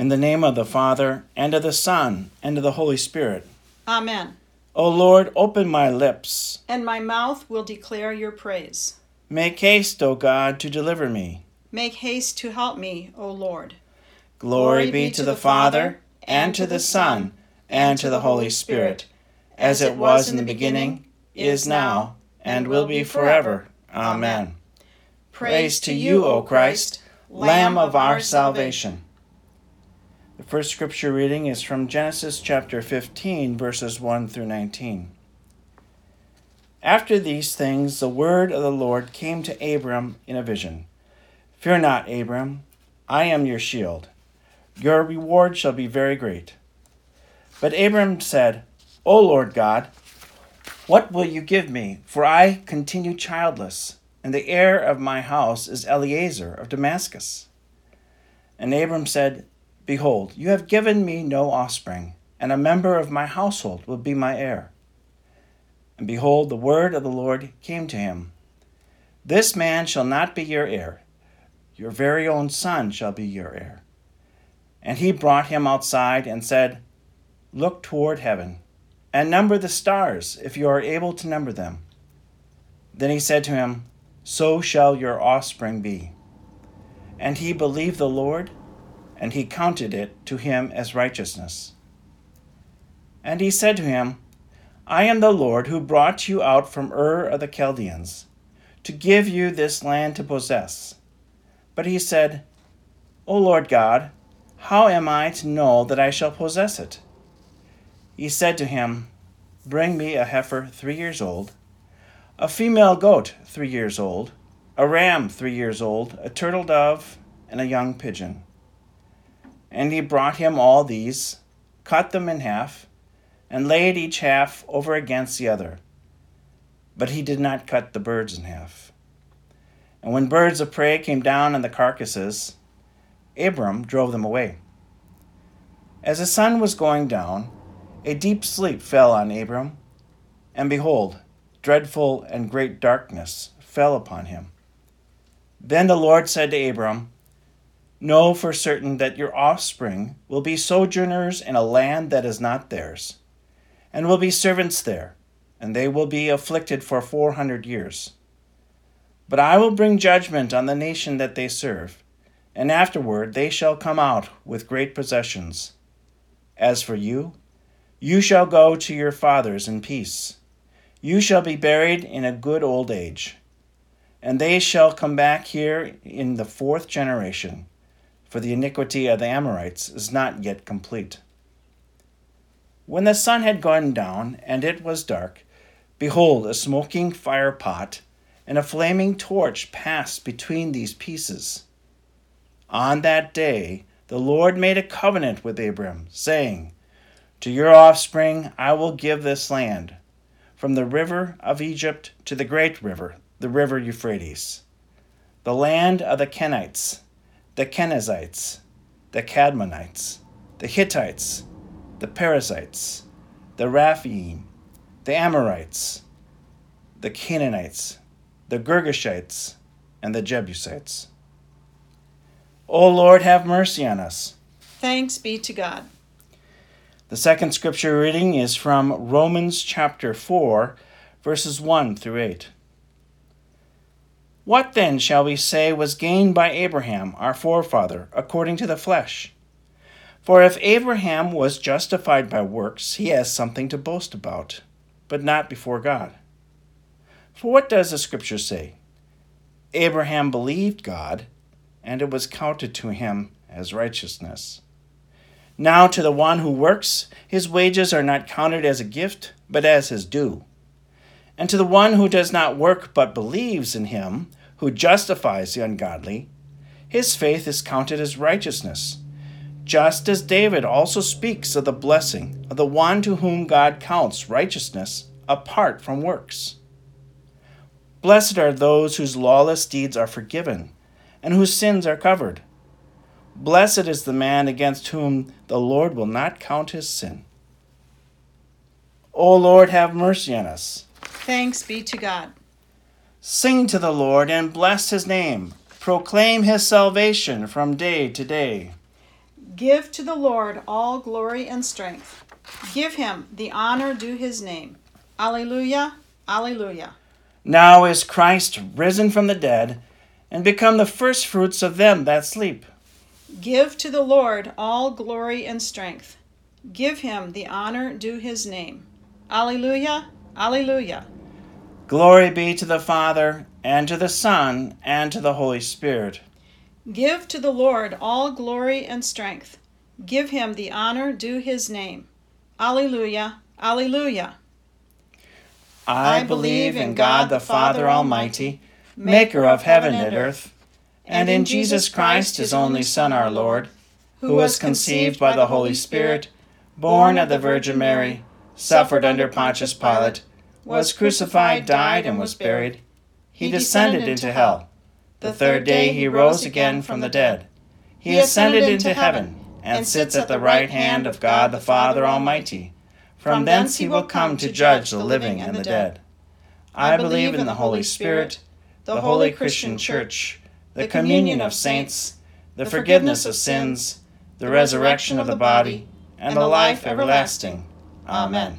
In the name of the Father, and of the Son, and of the Holy Spirit. Amen. O Lord, open my lips, and my mouth will declare your praise. Make haste, O God, to deliver me. Make haste to help me, O Lord. Glory be to the Father, and to the Son, and to the Holy Spirit, as it was in the beginning, is now, and will be forever. Amen. Praise to you, O Christ, Lamb of our salvation. The first scripture reading is from Genesis chapter 15, verses 1 through 19. After these things, the word of the Lord came to Abram in a vision. Fear not, Abram, I am your shield. Your reward shall be very great. But Abram said, O Lord God, what will you give me? For I continue childless, and the heir of my house is Eliezer of Damascus. And Abram said, Behold, you have given me no offspring, and a member of my household will be my heir. And behold, the word of the Lord came to him. This man shall not be your heir. Your very own son shall be your heir. And he brought him outside and said, Look toward heaven, and number the stars, if you are able to number them. Then he said to him, So shall your offspring be. And he believed the Lord, and he counted it to him as righteousness. And he said to him, I am the Lord who brought you out from Ur of the Chaldeans, to give you this land to possess. But he said, O Lord God, how am I to know that I shall possess it? He said to him, Bring me a heifer 3 years old, a female goat 3 years old, a ram 3 years old, a turtle dove, and a young pigeon. And he brought him all these, cut them in half, and laid each half over against the other. But he did not cut the birds in half. And when birds of prey came down on the carcasses, Abram drove them away. As the sun was going down, a deep sleep fell on Abram, and behold, dreadful and great darkness fell upon him. Then the Lord said to Abram, Know for certain that your offspring will be sojourners in a land that is not theirs, and will be servants there, and they will be afflicted for 400 years. But I will bring judgment on the nation that they serve, and afterward they shall come out with great possessions. As for you, you shall go to your fathers in peace. You shall be buried in a good old age. And they shall come back here in the 4th generation, for the iniquity of the Amorites is not yet complete. When the sun had gone down, and it was dark, behold, a smoking fire pot and a flaming torch passed between these pieces. On that day the Lord made a covenant with Abram, saying, To your offspring I will give this land, from the river of Egypt to the great river, the river Euphrates, the land of the Kenites, the Kenizzites, the Cadmonites, the Hittites, the Perizzites, the Rephaim, the Amorites, the Canaanites, the Girgashites, and the Jebusites. O Lord, have mercy on us. Thanks be to God. The second scripture reading is from Romans chapter 4, verses 1 through 8. What then shall we say was gained by Abraham, our forefather, according to the flesh? For if Abraham was justified by works, he has something to boast about, but not before God. For what does the scripture say? Abraham believed God, and it was counted to him as righteousness. Now to the one who works, his wages are not counted as a gift, but as his due. And to the one who does not work but believes in him who justifies the ungodly, his faith is counted as righteousness. Just as David also speaks of the blessing of the one to whom God counts righteousness apart from works. Blessed are those whose lawless deeds are forgiven, and whose sins are covered. Blessed is the man against whom the Lord will not count his sin. O Lord, have mercy on us. Thanks be to God. Sing to the Lord and bless his name. Proclaim his salvation from day to day. Give to the Lord all glory and strength. Give him the honor due his name. Alleluia, alleluia. Now is Christ risen from the dead, and become the firstfruits of them that sleep. Give to the Lord all glory and strength. Give him the honor due his name. Alleluia, alleluia. Glory be to the Father, and to the Son, and to the Holy Spirit. Give to the Lord all glory and strength. Give him the honor due his name. Alleluia, alleluia. I believe in God the Father Almighty, maker of heaven and earth, and in Jesus Christ, his only Son, our Lord, who was conceived by the Holy Spirit, born of the Virgin Mary, suffered under Pontius Pilate, was crucified, died, and was buried. He descended into hell. The third day he rose again from the dead. He ascended into heaven, and sits at the right hand of God the Father Almighty. From thence he will come to judge the living and the dead. I believe in the Holy Spirit, the holy Christian Church, the communion of saints, the forgiveness of sins, the resurrection of the body, and the life everlasting. Amen.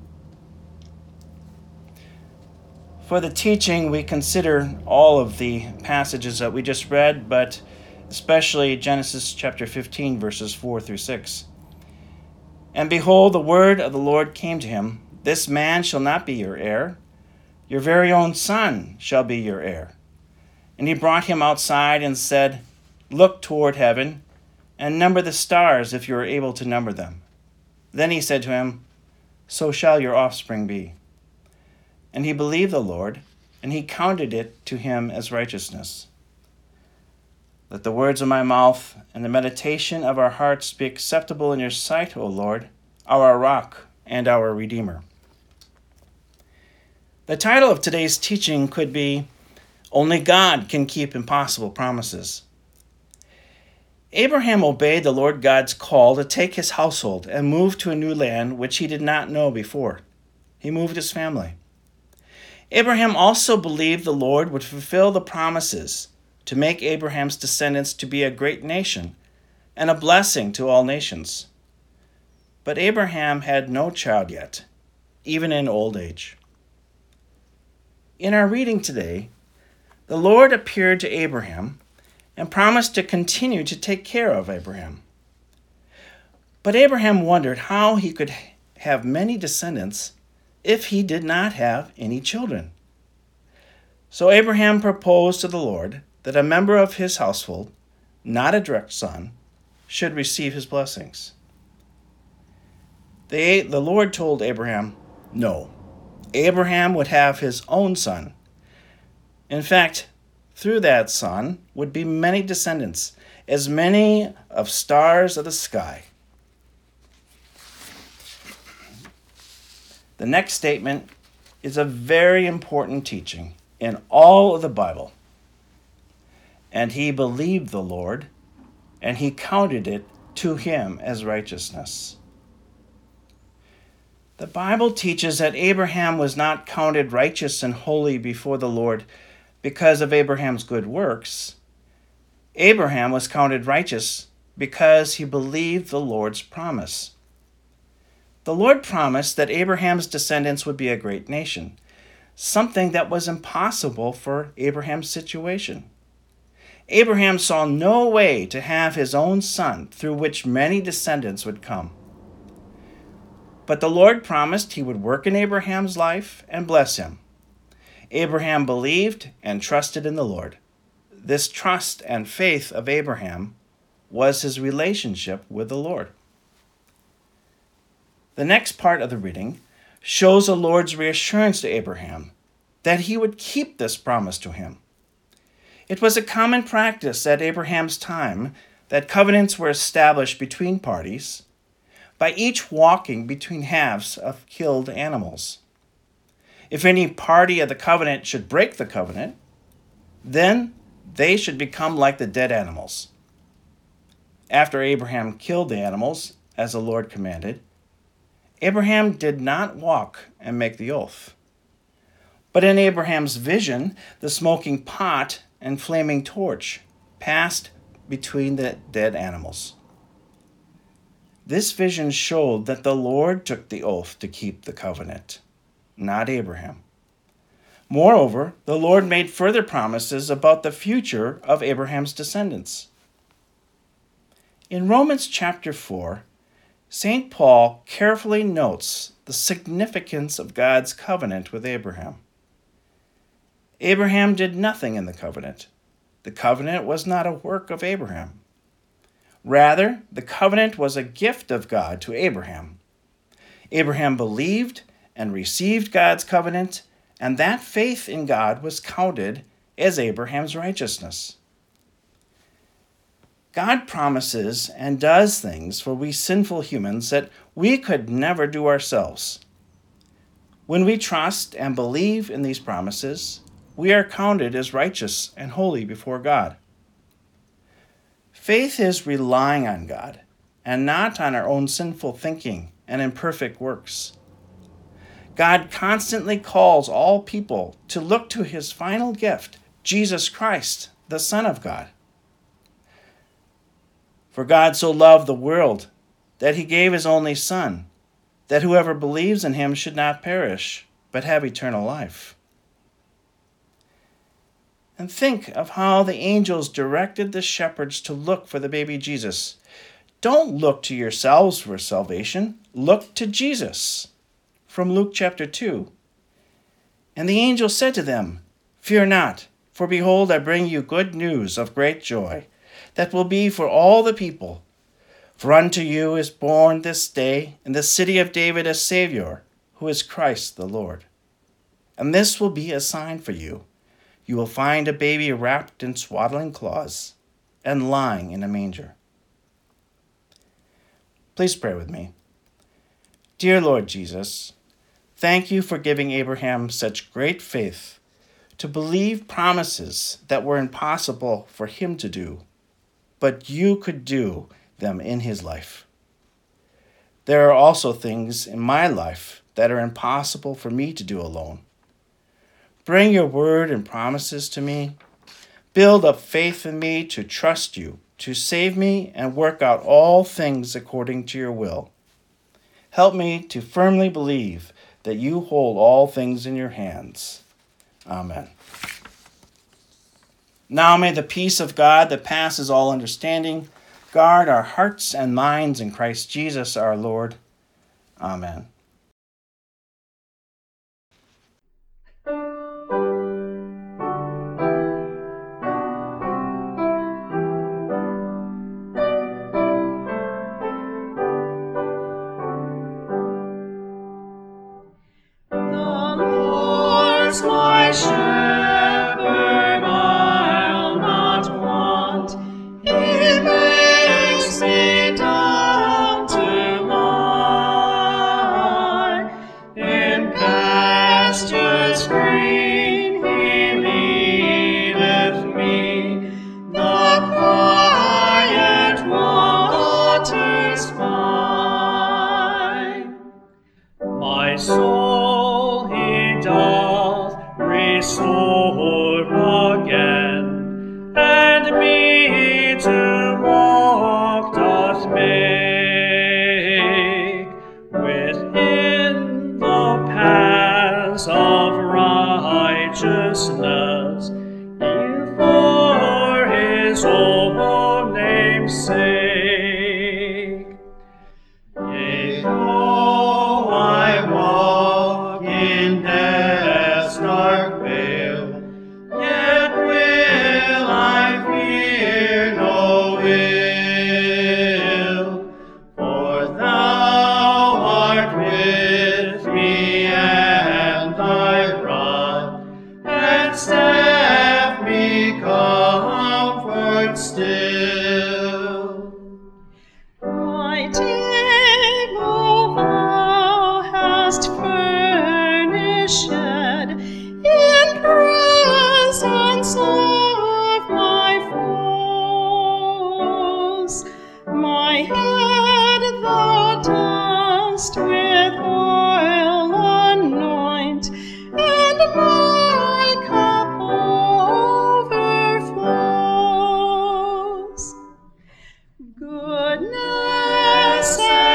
For the teaching, we consider all of the passages that we just read, but especially Genesis chapter 15, verses 4 through 6. And behold, the word of the Lord came to him, This man shall not be your heir, your very own son shall be your heir. And he brought him outside and said, Look toward heaven, and number the stars if you are able to number them. Then he said to him, So shall your offspring be. And he believed the Lord, and he counted it to him as righteousness. Let the words of my mouth and the meditation of our hearts be acceptable in your sight, O Lord, our rock and our Redeemer. The title of today's teaching could be, Only God Can Keep Impossible Promises. Abraham obeyed the Lord God's call to take his household and move to a new land which he did not know before. He moved his family. Abraham also believed the Lord would fulfill the promises to make Abraham's descendants to be a great nation and a blessing to all nations. But Abraham had no child yet, even in old age. In our reading today, the Lord appeared to Abraham and promised to continue to take care of Abraham. But Abraham wondered how he could have many descendants if he did not have any children. So Abraham proposed to the Lord that a member of his household, not a direct son, should receive his blessings. The Lord told Abraham, no, Abraham would have his own son. In fact, through that son would be many descendants, as many of stars of the sky. The next statement is a very important teaching in all of the Bible. And he believed the Lord, and he counted it to him as righteousness. The Bible teaches that Abraham was not counted righteous and holy before the Lord because of Abraham's good works. Abraham was counted righteous because he believed the Lord's promise. The Lord promised that Abraham's descendants would be a great nation, something that was impossible for Abraham's situation. Abraham saw no way to have his own son through which many descendants would come. But the Lord promised he would work in Abraham's life and bless him. Abraham believed and trusted in the Lord. This trust and faith of Abraham was his relationship with the Lord. The next part of the reading shows the Lord's reassurance to Abraham that he would keep this promise to him. It was a common practice at Abraham's time that covenants were established between parties by each walking between halves of killed animals. If any party of the covenant should break the covenant, then they should become like the dead animals. After Abraham killed the animals, as the Lord commanded, Abraham did not walk and make the oath. But in Abraham's vision, the smoking pot and flaming torch passed between the dead animals. This vision showed that the Lord took the oath to keep the covenant, not Abraham. Moreover, the Lord made further promises about the future of Abraham's descendants. In Romans chapter 4, St. Paul carefully notes the significance of God's covenant with Abraham. Abraham did nothing in the covenant. The covenant was not a work of Abraham. Rather, the covenant was a gift of God to Abraham. Abraham believed and received God's covenant, and that faith in God was counted as Abraham's righteousness. God promises and does things for we sinful humans that we could never do ourselves. When we trust and believe in these promises, we are counted as righteous and holy before God. Faith is relying on God and not on our own sinful thinking and imperfect works. God constantly calls all people to look to his final gift, Jesus Christ, the Son of God. For God so loved the world that he gave his only Son, that whoever believes in him should not perish, but have eternal life. And think of how the angels directed the shepherds to look for the baby Jesus. Don't look to yourselves for salvation. Look to Jesus. From Luke chapter 2. And the angel said to them, "Fear not, for behold, I bring you good news of great joy, that will be for all the people. For unto you is born this day in the city of David a Savior, who is Christ the Lord. And this will be a sign for you. You will find a baby wrapped in swaddling cloths and lying in a manger." Please pray with me. Dear Lord Jesus, thank you for giving Abraham such great faith to believe promises that were impossible for him to do, but you could do them in his life. There are also things in my life that are impossible for me to do alone. Bring your word and promises to me. Build up faith in me to trust you, to save me and work out all things according to your will. Help me to firmly believe that you hold all things in your hands. Amen. Now may the peace of God that passes all understanding guard our hearts and minds in Christ Jesus our Lord. Amen. My shepherd, I'll not want. He makes me down to lie in pastures green. He leadeth me the quiet waters by. My soul he doth restore again, and me to walk doth make within the paths of righteousness, for his own name's sake. Yea, though I walk in death's dark vale, yet will I fear no ill, for thou art with me, and thy rod and staff me comfort still. My table thou hast furnished in presence of my foes. My head thou dost with oil anoint, and my cup overflows. Goodness and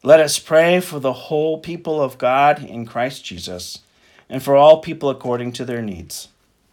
Let us pray for the whole people of God in Christ Jesus, and for all people according to their needs.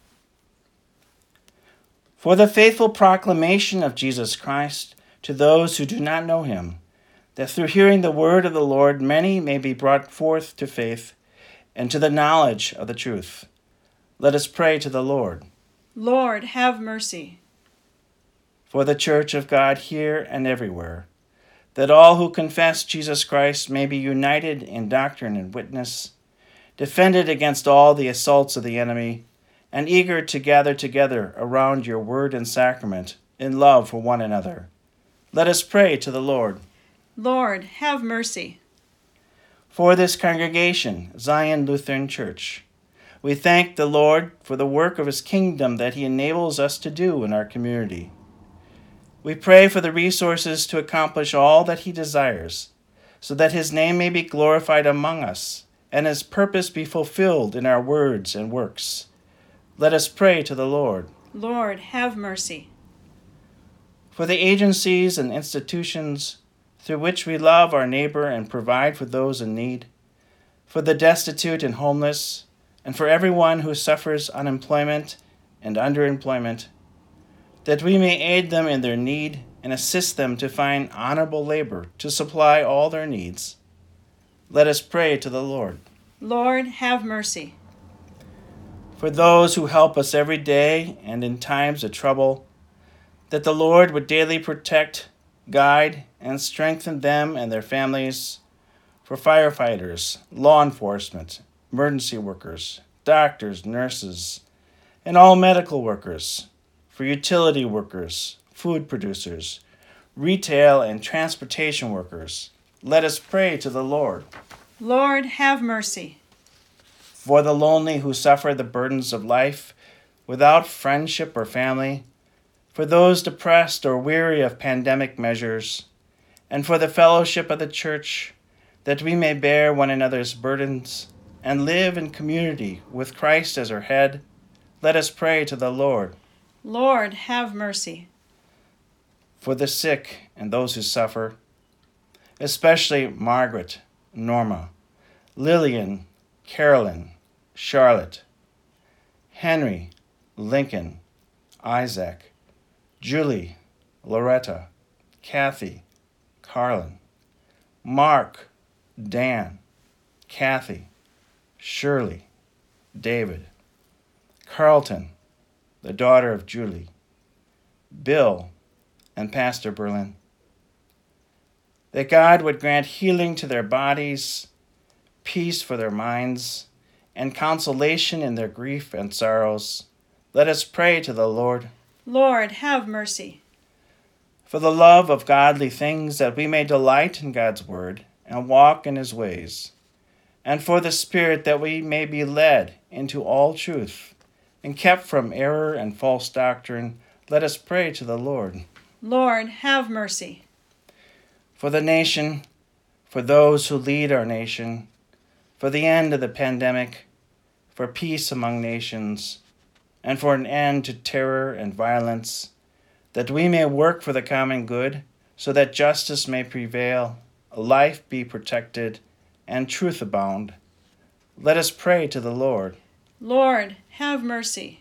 For the faithful proclamation of Jesus Christ to those who do not know him, that through hearing the word of the Lord many may be brought forth to faith and to the knowledge of the truth. Let us pray to the Lord. Lord, have mercy. For the church of God here and everywhere, that all who confess Jesus Christ may be united in doctrine and witness, defended against all the assaults of the enemy, and eager to gather together around your word and sacrament in love for one another. Let us pray to the Lord. Lord, have mercy. For this congregation, Zion Lutheran Church, we thank the Lord for the work of his kingdom that he enables us to do in our community. We pray for the resources to accomplish all that he desires, so that his name may be glorified among us, and his purpose be fulfilled in our words and works. Let us pray to the Lord. Lord, have mercy. For the agencies and institutions through which we love our neighbor and provide for those in need, for the destitute and homeless, and for everyone who suffers unemployment and underemployment, that we may aid them in their need and assist them to find honorable labor to supply all their needs. Let us pray to the Lord. Lord, have mercy. For those who help us every day and in times of trouble, that the Lord would daily protect, guide, and strengthen them and their families, for firefighters, law enforcement, emergency workers, doctors, nurses, and all medical workers, for utility workers, food producers, retail and transportation workers. Let us pray to the Lord. Lord, have mercy. For the lonely who suffer the burdens of life without friendship or family, for those depressed or weary of pandemic measures, and for the fellowship of the church, that we may bear one another's burdens and live in community with Christ as our head, let us pray to the Lord. Lord, have mercy. For the sick and those who suffer, especially Margaret, Norma, Lillian, Carolyn, Charlotte, Henry, Lincoln, Isaac, Julie, Loretta, Kathy, Carlin, Mark, Dan, Kathy, Shirley, David, Carlton, the daughter of Julie, Bill, and Pastor Berlin. That God would grant healing to their bodies, peace for their minds, and consolation in their grief and sorrows. Let us pray to the Lord. Lord, have mercy. For the love of godly things, that we may delight in God's word and walk in his ways, and for the Spirit, that we may be led into all truth and kept from error and false doctrine, let us pray to the Lord. Lord, have mercy. For the nation, for those who lead our nation, for the end of the pandemic, for peace among nations, and for an end to terror and violence, that we may work for the common good, so that justice may prevail, life be protected, and truth abound. Let us pray to the Lord. Lord, have mercy.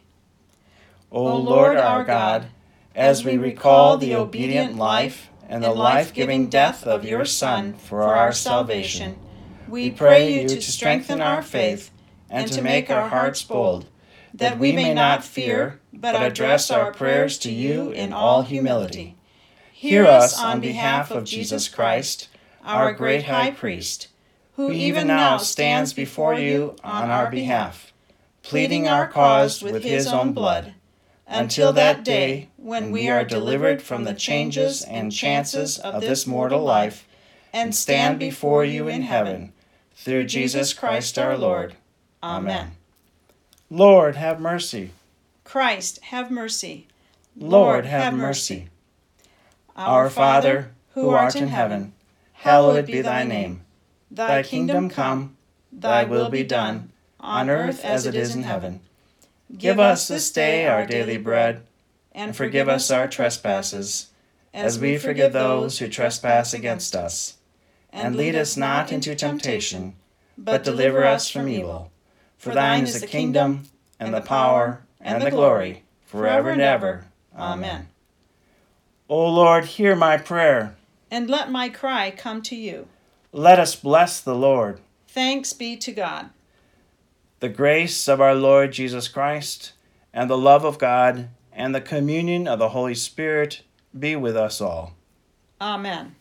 O Lord our God, as we recall the obedient life and the life-giving death of your Son for our salvation, we pray you to strengthen our faith and to make our hearts bold, that we may not fear, but address our prayers to you in all humility. Hear us on behalf of Jesus Christ, our great high priest, who even now stands before you on our behalf, pleading our cause with his own blood, until that day when we are delivered from the changes and chances of this mortal life and stand before you in heaven, through Jesus Christ our Lord. Amen. Lord, have mercy. Christ, have mercy. Lord, have mercy. Our Father, who art in heaven, hallowed be thy name. Thy kingdom come, thy will be done, on earth as it is in heaven. Give us this day our daily bread, and forgive us our trespasses, as we forgive those who trespass against us. And lead us not into temptation, but deliver us from evil. For thine is the kingdom, and the power, and the glory, forever and ever. Amen. O Lord, hear my prayer. And let my cry come to you. Let us bless the Lord. Thanks be to God. The grace of our Lord Jesus Christ, and the love of God, and the communion of the Holy Spirit be with us all. Amen.